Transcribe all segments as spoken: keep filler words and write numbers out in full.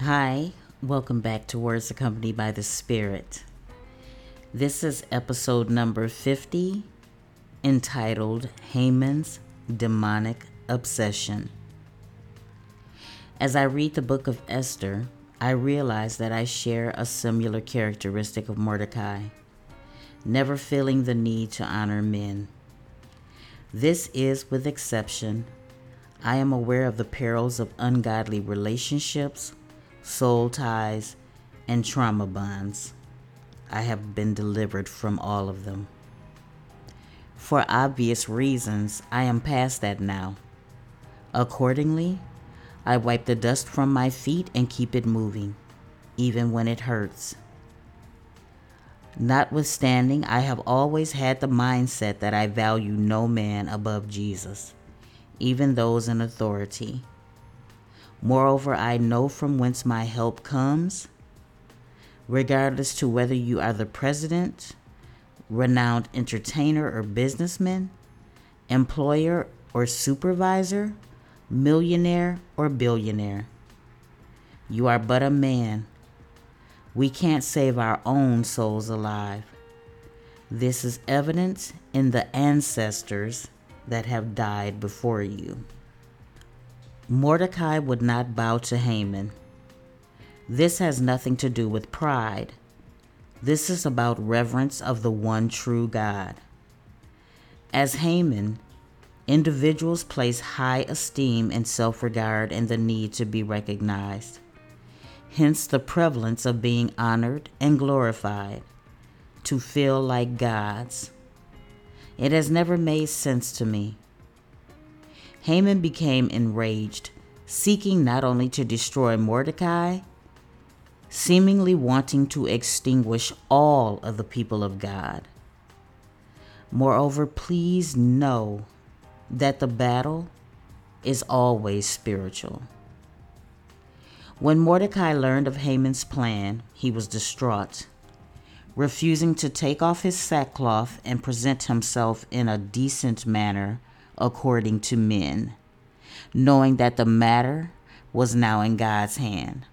Hi, welcome back to Words Accompanied by the Spirit. This is episode number fifty, entitled Haman's Demonic Obsession. As I read the book of Esther, I realize that I share a similar characteristic of Mordecai, never feeling the need to honor men. This is, with exception, I am aware of the perils of ungodly relationships, soul ties, and trauma bonds. I have been delivered from all of them. For obvious reasons, I am past that now. Accordingly, I wipe the dust from my feet and keep it moving, even when it hurts. Notwithstanding, I have always had the mindset that I value no man above Jesus, even those in authority. Moreover, I know from whence my help comes, regardless to whether you are the president, renowned entertainer or businessman, employer or supervisor, millionaire or billionaire. You are but a man. We can't save our own souls alive. This is evident in the ancestors that have died before you. Mordecai would not bow to Haman. This has nothing to do with pride. This is about reverence of the one true God. As Haman, individuals place high esteem and self-regard and the need to be recognized. Hence the prevalence of being honored and glorified, to feel like gods. It has never made sense to me. Haman became enraged, seeking not only to destroy Mordecai, seemingly wanting to extinguish all of the people of God. Moreover, please know that the battle is always spiritual. When Mordecai learned of Haman's plan, he was distraught, refusing to take off his sackcloth and present himself in a decent manner according to men, knowing that the matter was now in God's hand.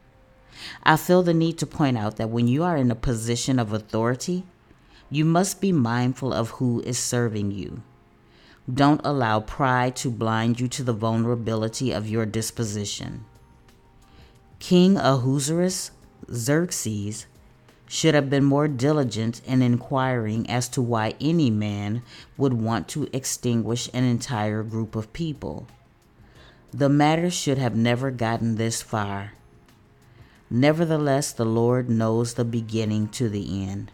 I feel the need to point out that when you are in a position of authority, you must be mindful of who is serving you. Don't allow pride to blind you to the vulnerability of your disposition. King Ahasuerus Xerxes should have been more diligent in inquiring as to why any man would want to extinguish an entire group of people. The matter should have never gotten this far. Nevertheless, the Lord knows the beginning to the end.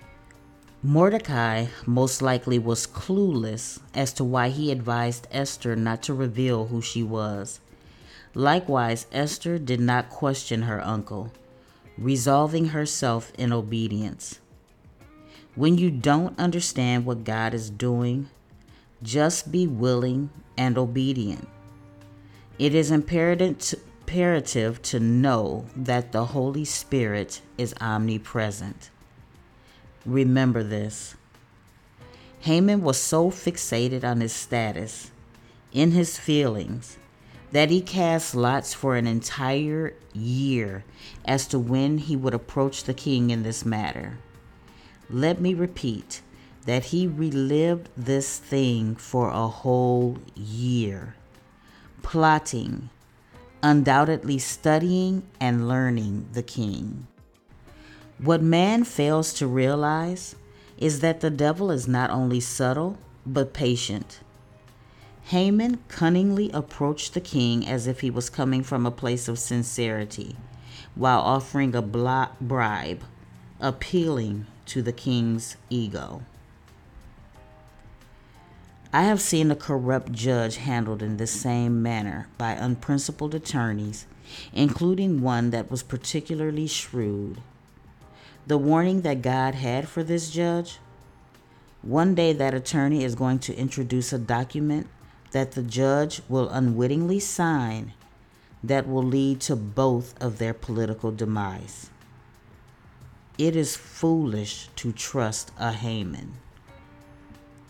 Mordecai most likely was clueless as to why he advised Esther not to reveal who she was. Likewise, Esther did not question her uncle, resolving herself in obedience. When you don't understand what God is doing, just be willing and obedient. It is imperative to, imperative to know that the Holy Spirit is omnipresent. Remember this. Haman was so fixated on his status, in his feelings, that he cast lots for an entire year as to when he would approach the king in this matter. Let me repeat that he relived this thing for a whole year, plotting, undoubtedly studying and learning the king. What man fails to realize is that the devil is not only subtle, but patient. Haman cunningly approached the king as if he was coming from a place of sincerity, while offering a bla- bribe, appealing to the king's ego. I have seen a corrupt judge handled in this same manner by unprincipled attorneys, including one that was particularly shrewd. The warning that God had for this judge: one day that attorney is going to introduce a document that the judge will unwittingly sign that will lead to both of their political demise. It is foolish to trust a Haman.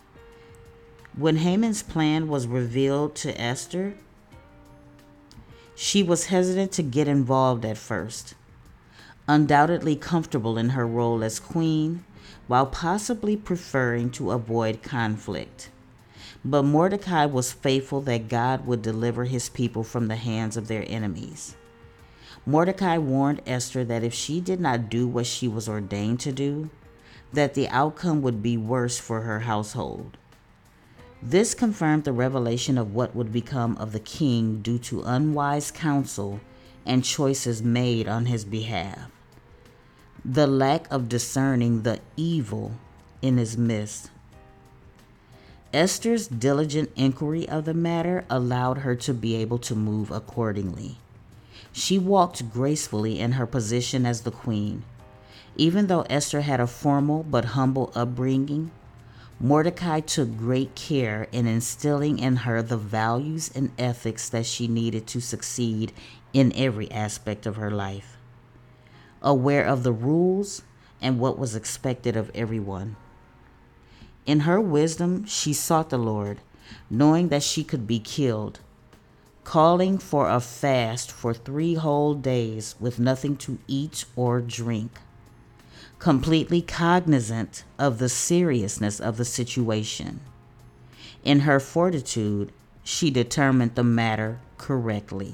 When Haman's plan was revealed to Esther, She was hesitant to get involved at first, undoubtedly comfortable in her role as queen, while possibly preferring to avoid conflict. But Mordecai was faithful that God would deliver his people from the hands of their enemies. Mordecai warned Esther that if she did not do what she was ordained to do, that the outcome would be worse for her household. This confirmed the revelation of what would become of the king due to unwise counsel and choices made on his behalf. The lack of discerning the evil in his midst. Esther's diligent inquiry of the matter allowed her to be able to move accordingly. She walked gracefully in her position as the queen. Even though Esther had a formal but humble upbringing, Mordecai took great care in instilling in her the values and ethics that she needed to succeed in every aspect of her life. Aware of the rules and what was expected of everyone. In her wisdom, she sought the Lord, knowing that she could be killed, calling for a fast for three whole days with nothing to eat or drink, completely cognizant of the seriousness of the situation. In her fortitude, she determined the matter correctly.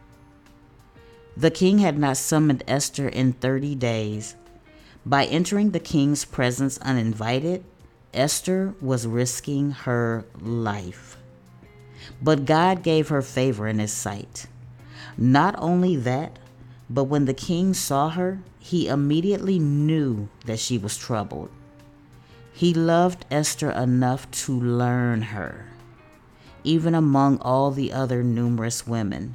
The king had not summoned Esther in thirty days. By entering the king's presence uninvited, Esther was risking her life. But God gave her favor in his sight. Not only that, but when the king saw her, he immediately knew that she was troubled. He loved Esther enough to learn her, even among all the other numerous women.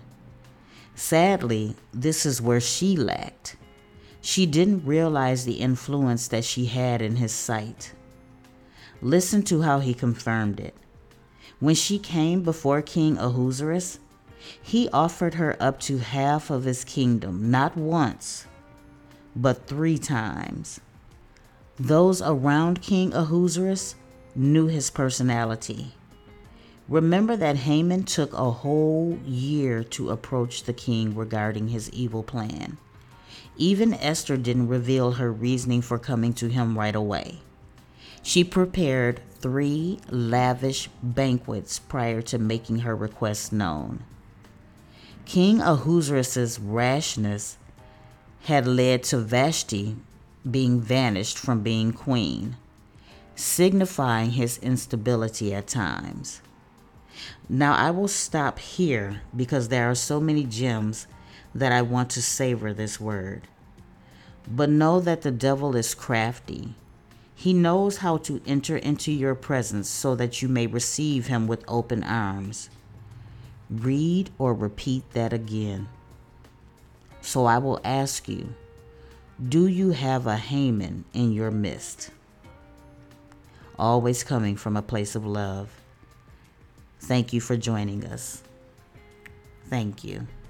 Sadly, this is where she lacked. She didn't realize the influence that she had in his sight. Listen to how he confirmed it. When she came before King Ahasuerus, he offered her up to half of his kingdom, not once, but three times. Those around King Ahasuerus knew his personality. Remember that Haman took a whole year to approach the king regarding his evil plan. Even Esther didn't reveal her reasoning for coming to him right away. She prepared three lavish banquets prior to making her request known. King Ahasuerus' rashness had led to Vashti being banished from being queen, signifying his instability at times. Now I will stop here because there are so many gems that I want to savor this word. But know that the devil is crafty. He knows how to enter into your presence so that you may receive him with open arms. Read or repeat that again. So I will ask you, do you have a Haman in your midst? Always coming from a place of love. Thank you for joining us. Thank you.